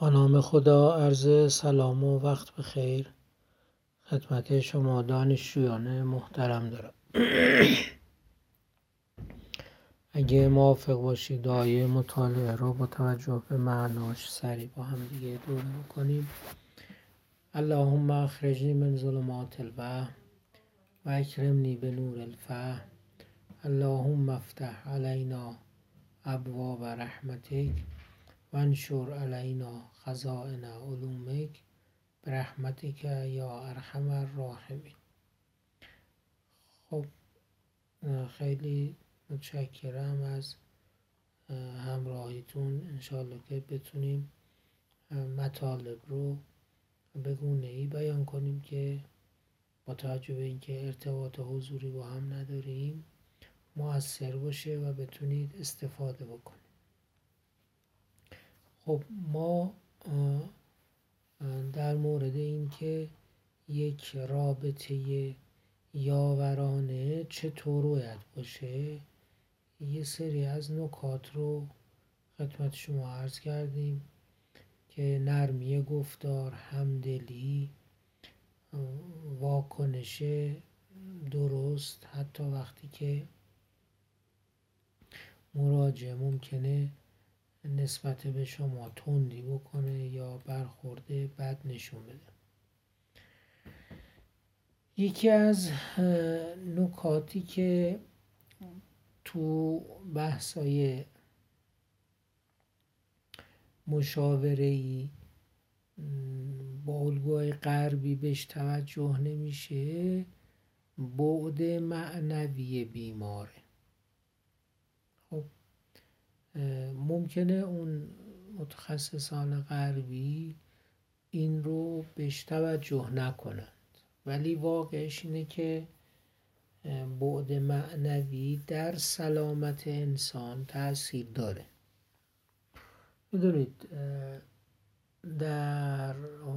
با نام خدا عرض سلام و وقت بخیر خدمت شما دانشجویان محترم دارم. اگه موافق باشید آیه مطالعه رو با توجه به معناش سریع با هم دیگه دوره میکنیم. اللهم اخرجنی من ظلمات الوهم و اکرمنی به نور الفهم. اللهم افتح علینا ابواب رحمتک و انشر علینا خزائن علومک برحمتک یا ارحم الراحمین. خب خیلی متشکرم از همراهیتون. انشالله که بتونیم مطالب رو به گونه‌ای بیان کنیم که با توجه به اینکه ارتباط حضوری با هم نداریم مؤثر باشه و بتونید استفاده بکنید. خب ما در مورد اینکه یک رابطه یاورانه چطور باید باشه یه سری از نکات رو خدمت شما عرض کردیم که نرمی گفتار، همدلی، واکنش درست حتی وقتی که مراجع ممکنه نسبت به شما تندی بکنه یا برخورد بد نشون بده. یکی از نکاتی که تو بحثای مشاوره‌ای با الگوهای غربی بهش توجه نمیشه بعد معنوی بیماره. خب ممکنه اون متخصصان غربی این رو بهش توجه نکنند، ولی واقعش اینه که بعد معنوی در سلامت انسان تأثیر داره. میدونید در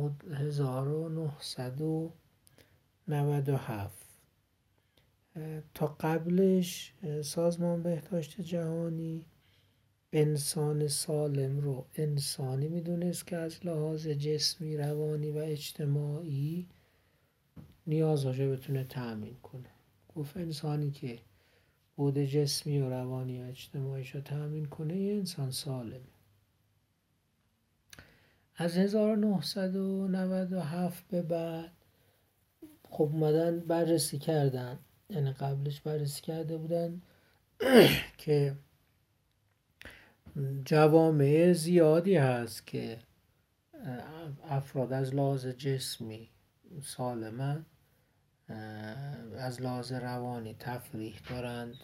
1997 تا قبلش سازمان بهداشت جهانی انسان سالم رو انسانی میدونست که از لحاظ جسمی، روانی و اجتماعی نیازهاشو بتونه تأمین کنه. گفت انسانی که بود جسمی و روانی و اجتماعیشو تأمین کنه یه انسان سالمه. از 1997 به بعد خب اومدن بررسی کردن، یعنی قبلش بررسی کرده بودن که جوامع زیادی هست که افراد از لحاظ جسمی سالمن، از لحاظ روانی تفریح دارند،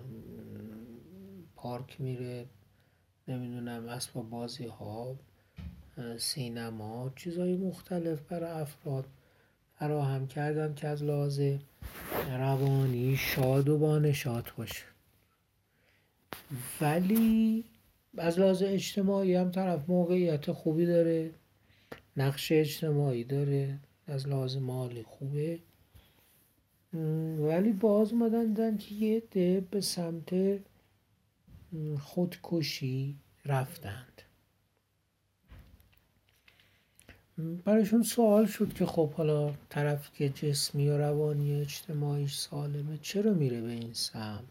پارک میره، نمیدونم اسباب بازی ها، سینما، چیزهای مختلف برای افراد فراهم کردن که از لحاظ روانی شاد و بانشاد باشه. ولی از لحاظ اجتماعی هم طرف موقعیت خوبی داره، نقش اجتماعی داره، از لحاظ مالی خوبه، ولی باز اومدن دیدن که یه عده به سمت خودکشی رفتند. برایشون سوال شد که خب حالا طرفی که جسمی و روانی و اجتماعیش سالمه چرا میره به این سمت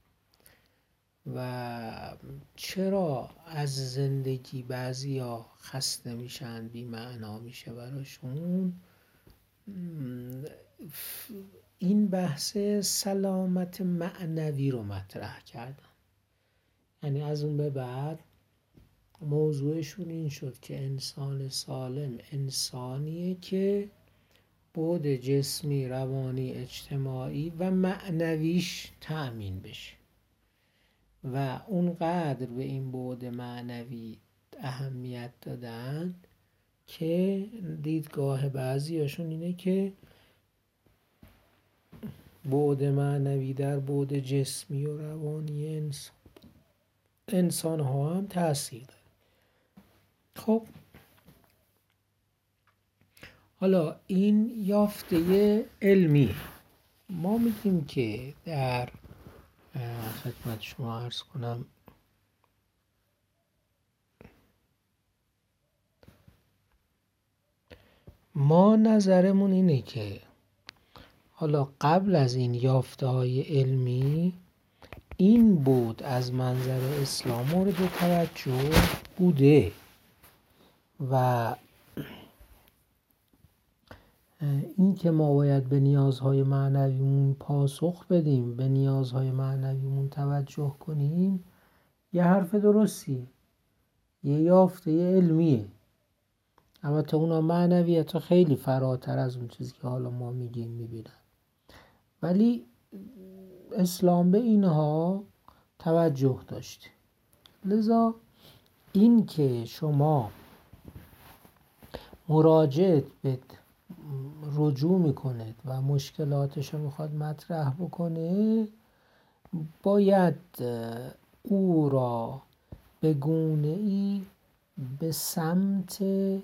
و چرا از زندگی بعضیا خسته میشن، بی معنا میشه براشون. این بحث سلامت معنوی رو مطرح کردن. یعنی از اون به بعد موضوعشون این شد که انسان سالم انسانیه که بعد جسمی، روانی، اجتماعی و معنویش تأمین بشه و اونقدر به این بعد معنوی اهمیت دادن که دیدگاه بعضیاشون اینه که بعد معنوی در بعد جسمی و روانی انسان ها هم تأثیر داره. خب حالا این یافته علمی ما میگیم که در خدمت شما عرض کنم ما نظرمون اینه که حالا قبل از این یافته‌های علمی این بود از منظر اسلام مورد توجه بوده و این که ما باید به نیازهای معنویمون پاسخ بدیم، به نیازهای معنویمون توجه کنیم، یه حرف درستی، یه یافته علمیه. البته اونا معنویت خیلی فراتر از اون چیزی که حالا ما میگیم میبینن، ولی اسلام به اینها توجه داشته. لذا این که شما مراجعت به رجوع میکنید و مشکلاتش رو میخواد مطرح بکنه، باید او را به گونه‌ای به سمت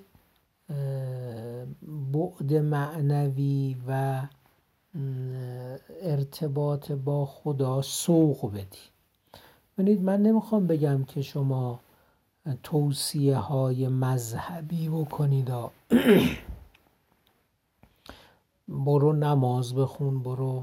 بعد معنوی و ارتباط با خدا سوق بدی. ببینید من نمیخوام بگم که شما توصیه های مذهبی بکنید برو نماز بخون، برو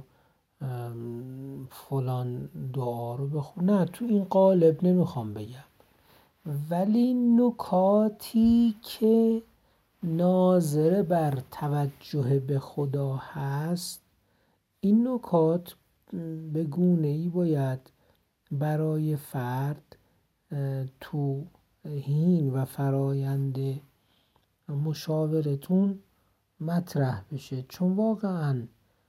فلان دعا رو بخون، نه، تو این قالب نمیخوام بگم، ولی نکاتی که ناظر بر توجه به خدا هست، این نکات به گونه‌ای باید برای فرد تو حین و فرایند مشاورتون مطرح بشه، چون واقعا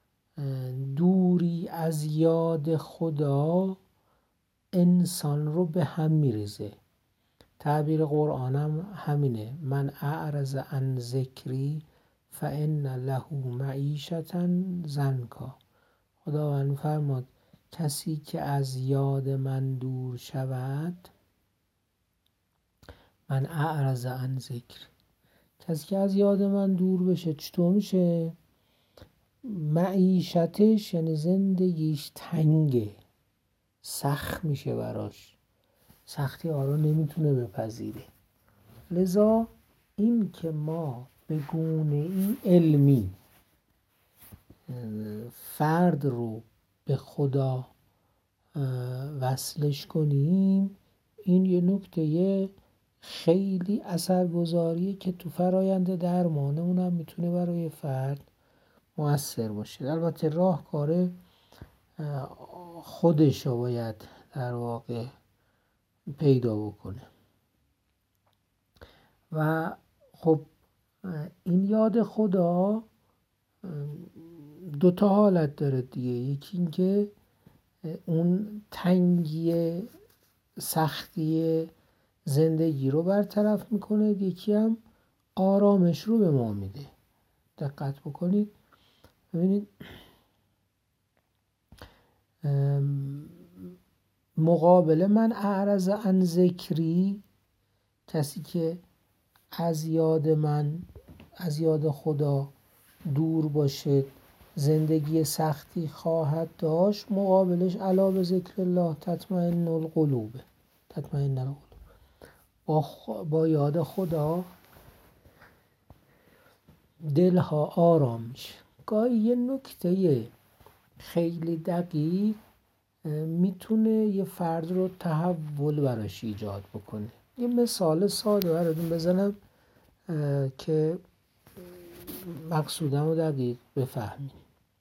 دوری از یاد خدا انسان رو به هم میریزه. تعبیر قرآنم همینه، من اعرض عن ذکری فان له معیشة ضنکا. خداوند فرمود کسی که از یاد من دور شود، من اعرض عن ذکری، کسی که از یاد من دور بشه چطور میشه؟ معیشتش یعنی زندگیش تنگه، سخت میشه براش، سختی ها رو نمیتونه بپذیره. لذا این که ما به گونه‌ای علمی فرد رو به خدا وصلش کنیم، این یه نکته خیلی اثرگذاریه که تو فرایند درمانمون هم میتونه برای فرد مؤثر باشه. البته راهکار خودش رو باید در واقع پیدا بکنه. و خب این یاد خدا دو تا حالت داره دیگه، یکی این که اون تنگی سختی زندگی رو برطرف میکنه، یکی هم آرامش رو به ما میده. دقت بکنید ببینید مقابل من اعرض عن ذکری، کسی که از یاد خدا دور باشه زندگی سختی خواهد داشت، مقابلش الا به ذکر الله تطمئن القلوب. با یاد خدا دلها آرام میشه. گاهی یه نکته خیلی دقیق میتونه یه فرد رو تحول براش ایجاد بکنه. یه مثال ساده براتون بزنم که مقصودم رو دقیق بفهمید.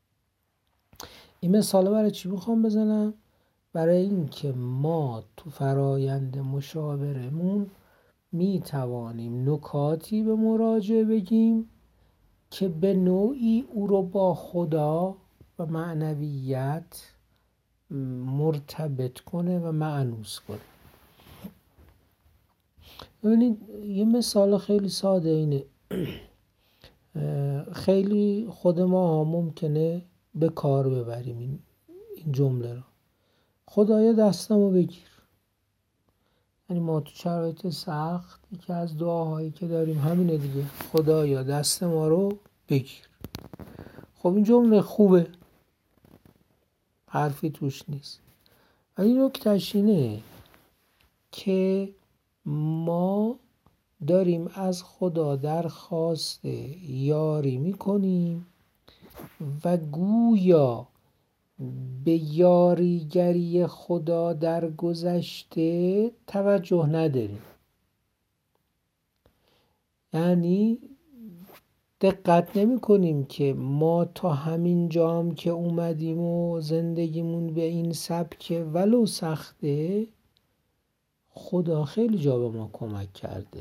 این مثال برای چی میخوام بزنم؟ برای این که ما تو فرایند مشاورمون میتوانیم نکاتی به مراجع بگیم که به نوعی او رو با خدا و معنویت مرتبط کنه و مأنوس کنه. ببینید یه مثال خیلی ساده اینه، خیلی خود ما ممکنه به کار ببریم این جمله رو: خدایا دستمو بگیر. یعنی ما تو شرایط سخت یکی از دعاهایی که داریم همینه دیگه، خدایا دست ما رو بگیر. خب این جمله خوبه، حرفی توش نیست، ولی نکتهش اینه که ما داریم از خدا درخواست یاری میکنیم و گویا به یاریگری خدا در گذشته توجه نداریم. یعنی دقت نمی کنیم که ما تا همین جام که اومدیم و زندگیمون به این سبک ولو سخته، خدا خیلی جا به ما کمک کرده.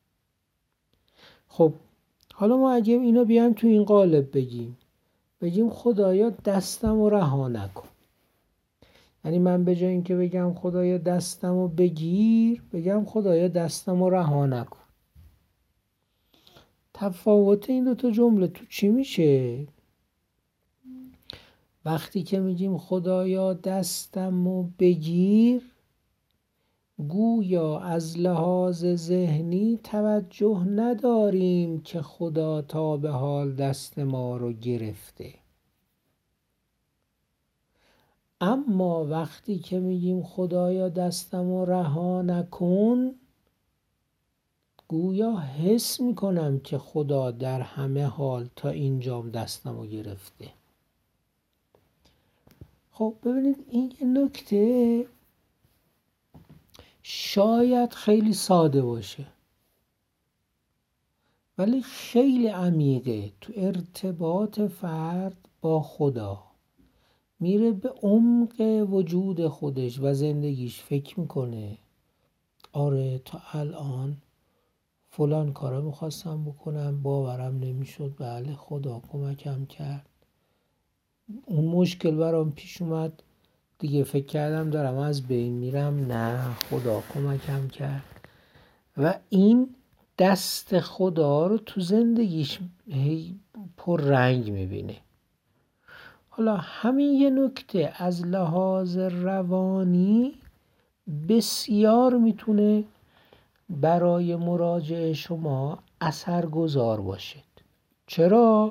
خب حالا ما اگه اینو بیایم تو این قالب بگیم خدایا دستمو رها نکن، یعنی من به جای اینکه بگم خدایا دستمو بگیر، بگم خدایا دستمو رها نکن. تفاوت این دوتا جمله تو چی میشه؟ وقتی که میگیم خدایا دستمو بگیر، گویا از لحاظ ذهنی توجه نداریم که خدا تا به حال دست ما رو گرفته. اما وقتی که میگیم خدایا دستمو رها نکن، گویا حس میکنم که خدا در همه حال تا اینجام دستمو گرفته. خب ببینید این یه نکته شاید خیلی ساده باشه ولی خیلی عمیقه. تو ارتباط فرد با خدا میره به عمق وجود خودش و زندگیش، فکر میکنه آره تا الان فلان کارا میخواستم بکنم، باورم نمیشد، بله خدا کمکم کرد. اون مشکل برام پیش اومد، دیگه فکر کردم دارم از بین میرم، نه خدا کمکم کرد. و این دست خدا رو تو زندگیش پر رنگ میبینه. حالا همین یه نکته از لحاظ روانی بسیار میتونه برای مراجعه شما اثرگذار باشه. چرا؟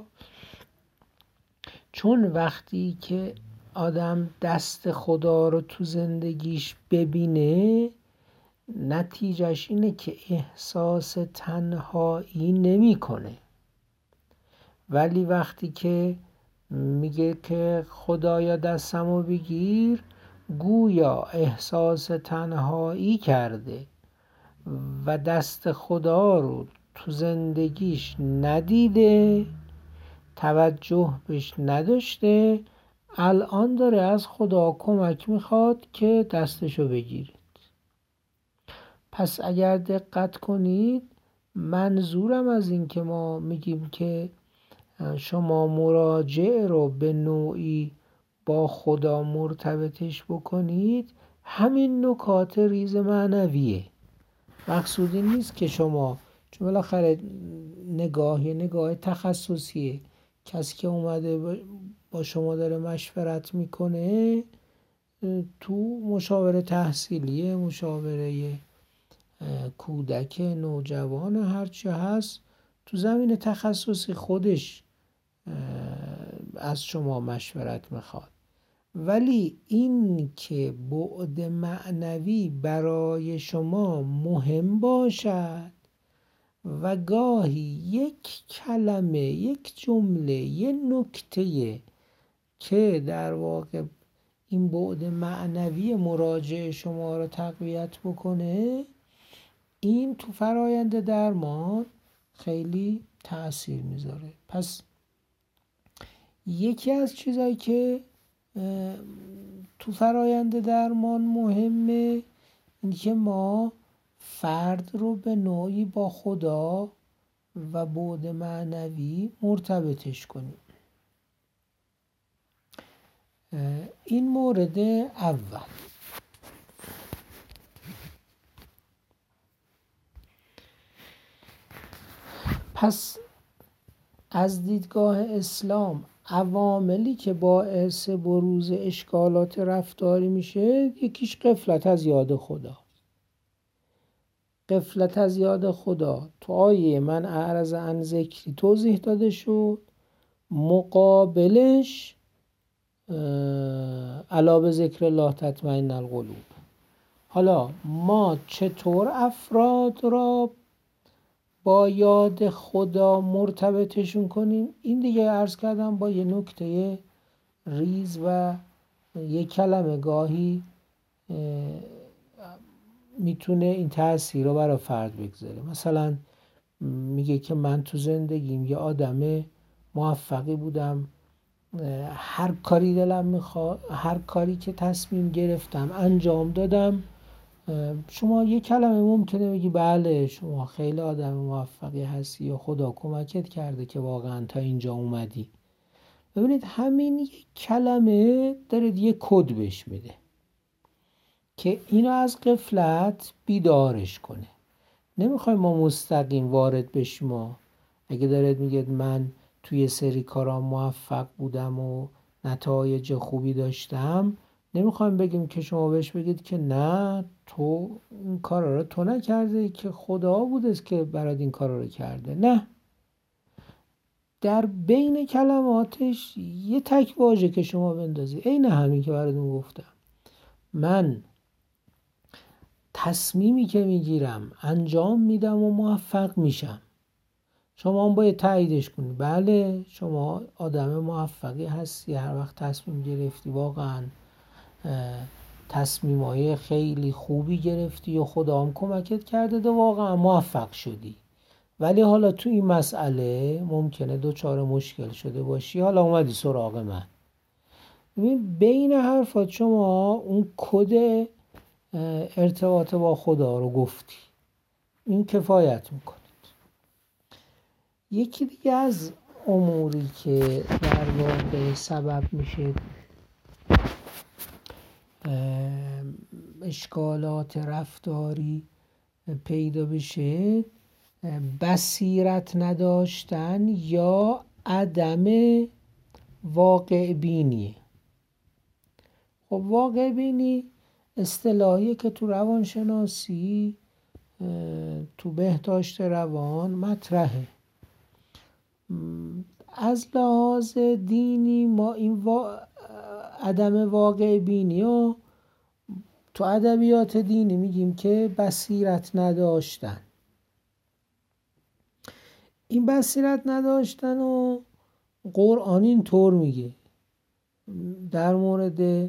چون وقتی که آدم دست خدا رو تو زندگیش ببینه، نتیجهش اینه که احساس تنهایی نمی کنه. ولی وقتی که میگه که خدایا دستمو بگیر، گویا احساس تنهایی کرده و دست خدا رو تو زندگیش ندیده، توجه بهش نداشته، الان داره از خدا کمک میخواد که دستشو بگیرید. پس اگر دقت کنید، منظورم از این که ما میگیم که شما مراجعه رو به نوعی با خدا مرتبطش بکنید، همین نکات ریز معنویه. مقصودی نیست که شما، چون بالاخره نگاه تخصصیه، کسی که اومده با شما داره مشورت میکنه، تو مشاوره تحصیلیه، مشاوره کودک، نوجوان، هرچی هست، تو زمین تخصصی خودش از شما مشورت میخواد. ولی این که بعد معنوی برای شما مهم باشد و گاهی یک کلمه، یک جمله، یک نکته که در واقع این بعد معنوی مراجعه شما رو تقویت بکنه، این تو فرایند درمان خیلی تأثیر میذاره. پس یکی از چیزایی که تو فرایند درمان مهمه، این که ما فرد رو به نوعی با خدا و بعد معنوی مرتبطش کنیم. این مورد اول. پس از دیدگاه اسلام عواملی که باعث بروز اشکالات رفتاری میشه، یکیش غفلت از یاد خدا. غفلت از یاد خدا تو آیه من اعرض عن ذکری توضیح داده شد. مقابلش الا بذکر الله تطمئن القلوب. حالا ما چطور افراد را با یاد خدا مرتبطشون کنیم، این دیگه عرض کردم با یه نکته ریز و یه کلمه گاهی میتونه این تأثیر رو برای فرد بگذاره. مثلا میگه که من تو زندگیم یه آدم موفقی بودم، هر کاری دلم میخواد، هر کاری که تصمیم گرفتم انجام دادم. شما یه کلمه ممکنه بگی بله شما خیلی آدم موفقی هستی یا خدا کمکت کرده که واقعا تا اینجا اومدی. ببینید همین یک کلمه داره یه کد بهش میده که اینو از غفلت بیدارش کنه. نمیخوایم ما مستقیم وارد بشیم. اگه دارید میگید من توی سری کارا موفق بودم و نتایج خوبی داشتم، نمیخوایم بگیم که شما بهش بگید که نه تو این کارا رو تو نکرده، که خدا بوده که برات این کارا رو کرده. نه، در بین کلماتش یه تک واژه که شما بندازی، عین همین که براتون گفتم، من تصمیمی که میگیرم انجام میدم و موفق میشم. شما هم باید تاییدش کنی. بله شما آدم موفقی هستی، هر وقت تصمیم گرفتی واقعا تصمیمای خیلی خوبی گرفتی و خدا هم کمکت کرده و واقعا موفق شدی. ولی حالا تو این مسئله ممکنه دوچار مشکل شده باشی، حالا اومدی سراغ من. بین حرفات شما اون کد ارتباط با خدا رو گفتی، این کفایت میکنه. یکی دیگه از اموری که در واقع سبب میشه اشکالات رفتاری پیدا بشه، بصیرت نداشتن یا عدم واقع بینی. خب واقع بینی اصطلاحی که تو روانشناسی تو بهداشت روان مطرحه. از لحاظ دینی ما این عدم واقع بینی و تو ادبیات دینی میگیم که بصیرت نداشتن. این بصیرت نداشتن و قرآن این طور میگه در مورد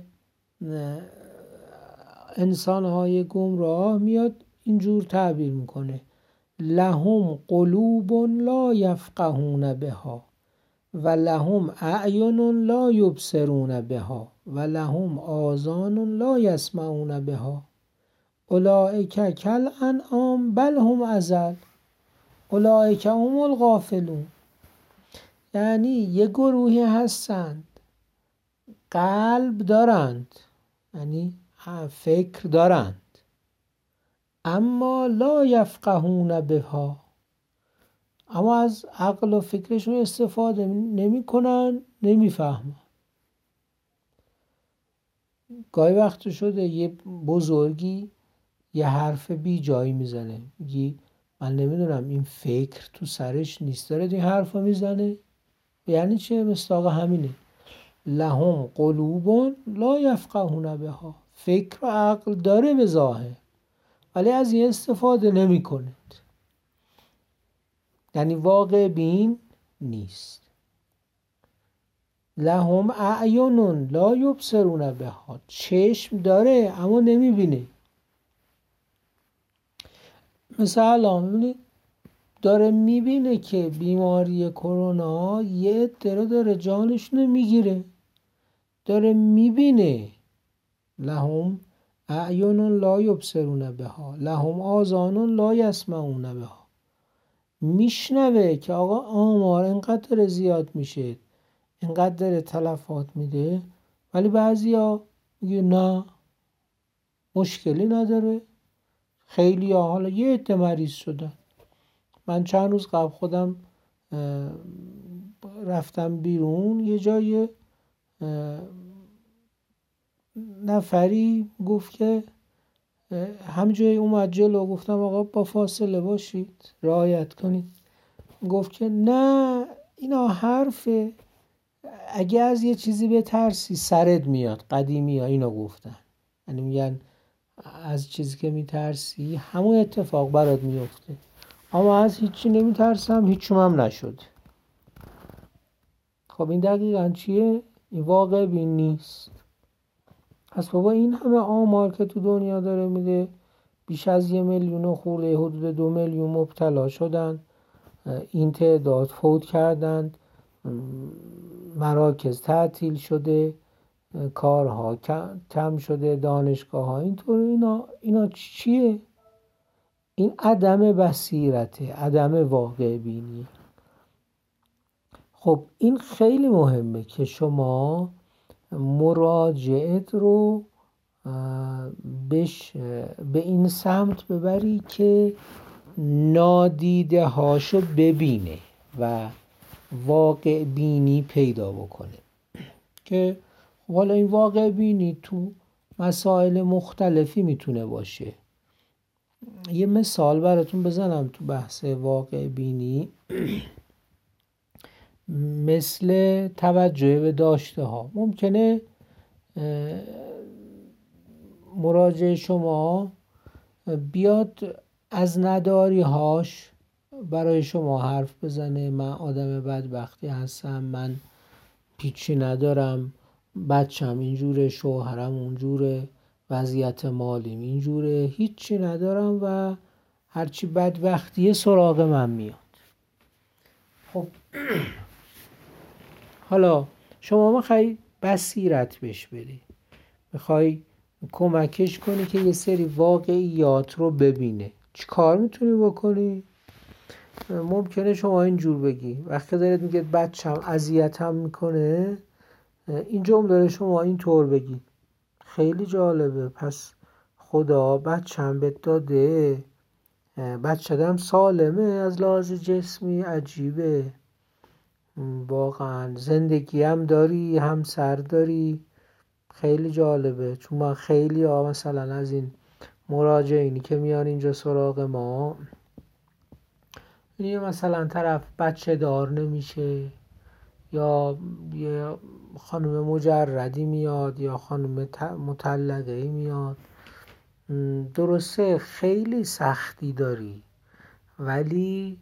انسان‌های گمراه، میاد اینجور تعبیر میکنه لهم قلوب لا یفقهون بها و لهم اعین لا یبصرون بها و لهم آذان لا یسمعون بها اولئک کالانعام بل هم اضل اولئک هم الغافلون. یعنی یه گروهی هستند قلب دارند، یعنی فکر دارند، اما لا یفقهون بها، اما از عقل و فکرشون استفاده نمی کنن، نمی فهمن. گاهی وقت شده یه بزرگی یه حرف بی جایی میزنه، میگی من نمیدونم این فکر تو سرش نیست داره این حرف رو میزنه. یعنی چه؟ مصداق همینه لهم قلوب لا یفقهون بها، فکر و عقل داره به ظاهر ولی از این استفاده نمی کند، یعنی واقع بین نیست. لهم اعین لا یبصرون بها، چشم داره اما نمی بینه. مثلا ببینید داره میبینه که بیماری کرونا یه عده داره جانشونو میگیره، داره میبینه. لهم اعین لا یبصرون بها لهم آذان لا یسمعون بها، میشنوه که آقا آمار اینقدر زیاد میشه، اینقدر تلفات میده، ولی بعضیا میگه نه مشکلی نداره. خیلی ها حالا یه عده مریض شدن. من چند روز قبل خودم رفتم بیرون، یه جای نفری گفت که همجایی اومد جلو، گفتم آقا با فاصله باشید رعایت کنید. گفت که نه اینا حرفه، اگه از یه چیزی بترسی سرت میاد. قدیمی ها اینا گفتن، یعنی میگن از چیزی که میترسی همون اتفاق برات میفته. اما از هیچی نمیترسم، هیچم هم نشد. خب این دقیقاً چیه؟ این واقع بین نیست. پس بابا این همه آمار که تو دنیا داره میده، بیش از 1,000,000 خورده، حدود 2,000,000 مبتلا شدن، این تعداد فوت کردند، مراکز تعطیل شده، کارها کم شده، دانشگاه ها اینطور. اینا چیه؟ این عدم بصیرته، عدم واقع بینی. خب این خیلی مهمه که شما مراجعت رو به این سمت ببری که نادیده هاشو ببینه و واقع بینی پیدا بکنه. که حالا این واقع بینی تو مسائل مختلفی میتونه باشه. یه مثال براتون بزنم تو بحث واقع بینی. مثل توجه به داشته ها. ممکنه مراجع شما بیاد از نداری هاش برای شما حرف بزنه. من آدم بدبختی هستم، من پیچی ندارم، بچم اینجوره، شوهرم اونجوره، وضعیت مالیم اینجوره، هیچی ندارم و هرچی بدبختیه سراغ من میاد. خب حالا شما میخوای بصیرت بهش بدی، میخوای کمکش کنی که یه سری واقعیات رو ببینه. چی کار میتونی بکنی؟ ممکنه شما اینجور بگی وقتی دارید میگه بچم اذیتم میکنه، این جمله شما اینطور بگید: خیلی جالبه، پس خدا بچم بهت داده، بچه‌دم سالمه از لحاظ جسمی، عجیبه واقعا، زندگی هم داری، هم سر داری، خیلی جالبه. چون من خیلی مثلا از این مراجعینی که میان اینجا سراغ ما، مثلا طرف بچه دار نمیشه، یا یه خانم مجردی میاد یا خانم مطلقه‌ای میاد، درسته خیلی سختی داری ولی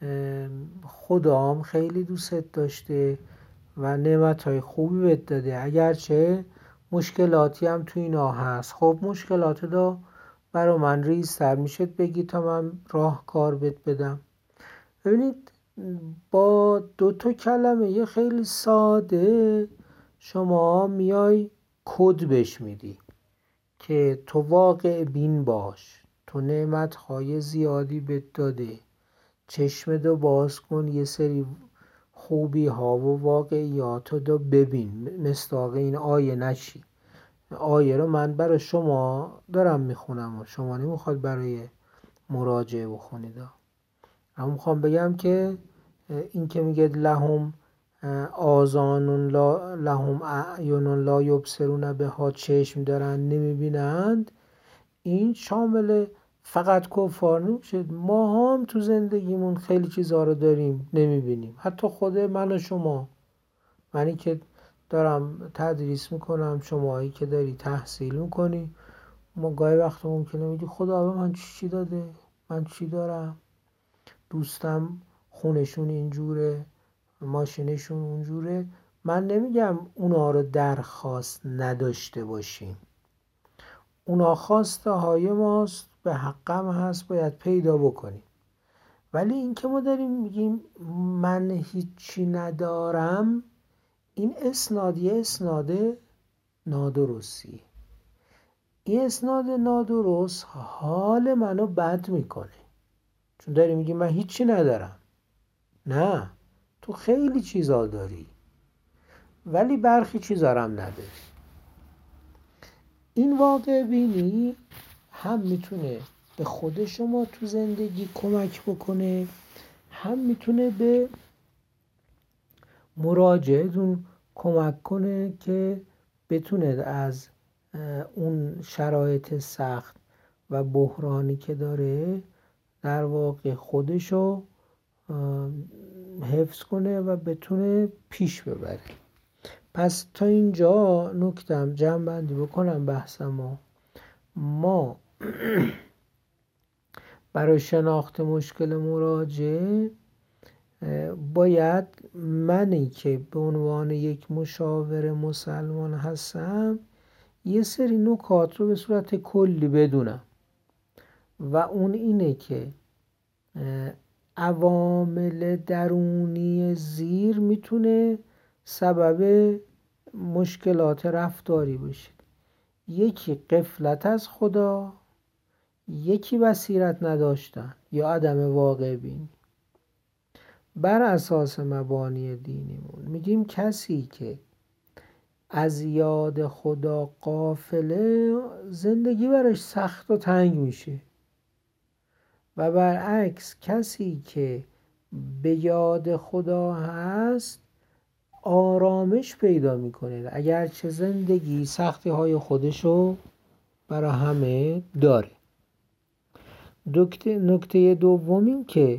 خدام خیلی دوست داشته و نعمتهای خوبی بهت داده، اگرچه مشکلاتی هم تو اینا هست. خب مشکلات دا برا من ریزتر میشه بگی تا من راهکار بهت بدم. ببینید با 2 کلمه یه خیلی ساده شما میای کد بهش میدی که تو واقع بین باش، تو نعمتهای زیادی بهت داده، چشمتو باز کن، یه سری خوبی ها و واقعیات رو ببین، مصداق این آیه نشی. آیه رو من برای شما دارم میخونم و شما نمیخواد برای مراجعه بخونید. اما میخوام بگم که این که میگه لهم آذان لهم اعین لا یبصرون بها، چشم دارن نمیبینند، این شامل فقط کفار نمیشه. ما هم تو زندگیمون خیلی چیزها رو داریم نمیبینیم، حتی خود من و شما، منی که دارم تدریس میکنم، شمایی که داری تحصیل میکنی، ما گاهی وقت ممکنه میگی خدا به من چی داده، من چی دارم، دوستم خونشون اینجوره، ماشینشون اونجوره. من نمیگم اونا رو درخواست نداشته باشیم، اونا خواسته های ماست، به حقم هست، باید پیدا بکنیم. ولی این که ما داریم میگیم من هیچی ندارم، این اسناد نادرستی. این اسناد نادرست حال منو بد میکنه، چون داری میگی من هیچی ندارم. نه، تو خیلی چیزا داری ولی برخی چیزا هم نداری. این واقع بینی هم میتونه به خود شما تو زندگی کمک بکنه، هم میتونه به مراجعتون کمک کنه که بتونه از اون شرایط سخت و بحرانی که داره در واقع خودشو حفظ کنه و بتونه پیش ببره. پس تا اینجا نکتم جمع بندی بکنم بحثمو. ما برای شناخت مشکل مراجع باید منی که به عنوان یک مشاور مسلمان هستم یه سری نکات رو به صورت کلی بدونم و اون اینه که عوامل درونی زیر میتونه سبب مشکلات رفتاری بشه. یکی غفلت از خدا، یکی بصیرت نداشتن یا عدم واقع بینی. بر اساس مبانی دینیمون میگیم کسی که از یاد خدا غافله زندگی براش سخت و تنگ میشه و برعکس کسی که به یاد خدا هست آرامش پیدا میکنه، اگرچه زندگی سختی های خودشو برای همه داره. نکته دومی که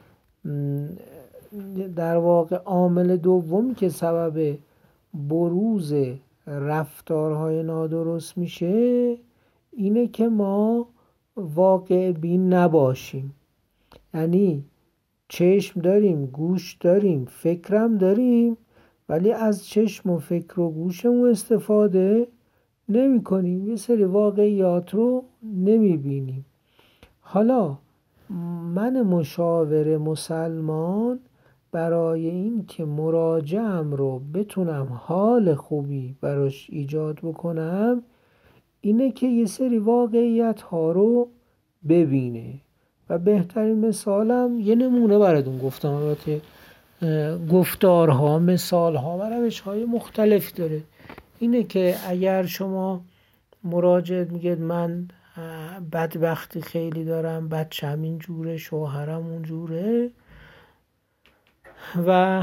در واقع عامل دومی که سبب بروز رفتارهای نادرست میشه اینه که ما واقع بین نباشیم. یعنی چشم داریم، گوش داریم، فکرم داریم، ولی از چشم و فکر و گوشمون استفاده نمی کنیم. یه سری واقعیات رو نمی بینیم. حالا من مشاور مسلمان برای این که مراجعم رو بتونم حال خوبی براش ایجاد بکنم اینه که یه سری واقعیت ها رو ببینه و بهترین مثالم یه نمونه براتون گفتم. البته گفتارها، مثالها و روش‌های مختلف داره. اینه که اگر شما مراجعت میگید من بدبختی خیلی دارم، بچه‌م اینجوره، شوهرم اونجوره و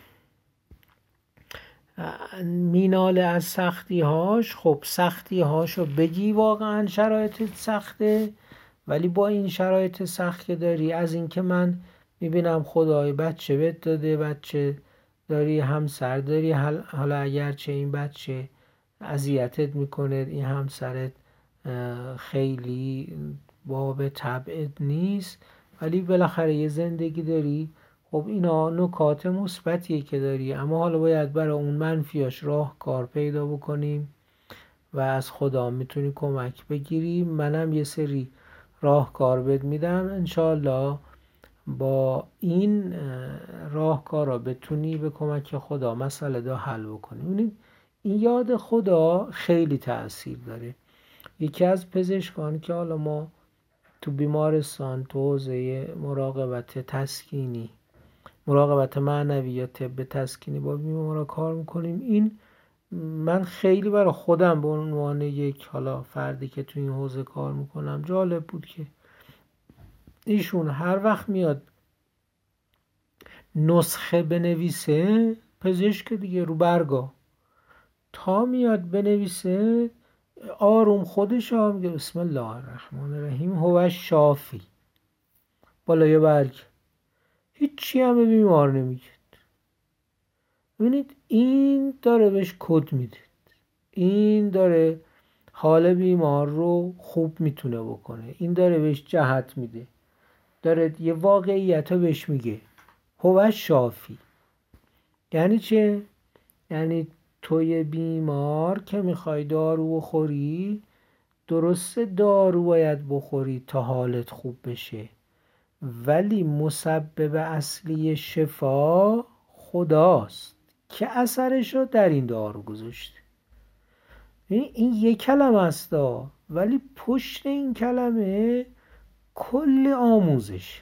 میناله از سختی‌هاش، خب سختی‌هاشو بگی واقعا شرایط سخته، ولی با این شرایط سخت که داری، از این که من میبینم خدای بچه بهت داده، بچه داری، همسر داری، حالا اگرچه این بچه اذیتت میکنه، این همسرت خیلی باب طبعت نیست، ولی بالاخره یه زندگی داری. خب اینا نکات مثبتیه که داری، اما حالا باید برای اون منفیاش راهکار پیدا بکنیم و از خدا میتونی کمک بگیری. منم یه سری راهکار بهت میدم، انشالله با این راهکارا بتونی به کمک خدا مسئله دا حل بکنی. این یاد خدا خیلی تأثیر داره. یکی از پزشکان که حالا ما تو بیمارستان تو حوزه مراقبت تسکینی، مراقبت معنوی یا طب تسکینی با بیمارا کار میکنیم، این من خیلی برای خودم به عنوان یک حالا فردی که تو این حوزه کار میکنم جالب بود که ایشون هر وقت میاد نسخه بنویسه، پزشک دیگه رو برگا، تا میاد بنویسه آروم خودش میگه بسم الله الرحمن الرحیم هو شافی بالای برگ، هیچی هم به بیمار نمیگه. ببینید این داره بهش کد میده، این داره حال بیمار رو خوب میتونه بکنه، این داره بهش جهت میده، داره یه واقعیت رو بهش میگه هو شافی. یعنی چه؟ یعنی توی بیمار که میخوای دارو بخوری، درسته دارو باید بخوری تا حالت خوب بشه، ولی مسبب اصلی شفا خداست که اثرش رو در این دارو گذاشته. این یک کلمه است ولی پشت این کلمه کل آموزش.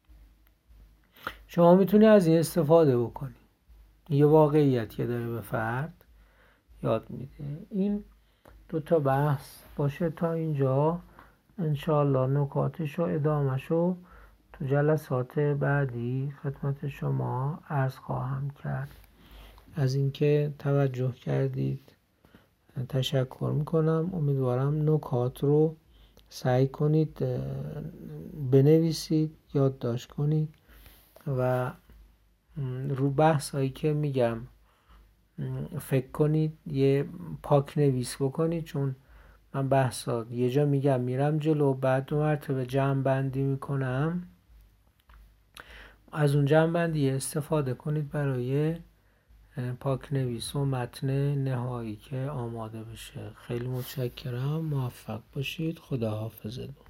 شما میتونی از این استفاده بکنی، یه واقعیتی داره به فرد یاد میده. این دوتا بحث باشه تا اینجا، انشالله نکاتش و ادامهش رو تو جلسات بعدی خدمت شما عرض خواهم کرد. از اینکه توجه کردید تشکر میکنم. امیدوارم نکات رو سعی کنید بنویسید، یادداشت کنید و رو بحث هایی که میگم فکر کنید، یه پاک نویس بکنید، چون من بحثا یه جا میگم میرم جلو، بعد 2 مرتبه جمع بندی میکنم، از اون جمع بندی استفاده کنید برای پاک نویس و متن نهایی که آماده بشه. خیلی متشکرم، موفق باشید، خدا حافظتون.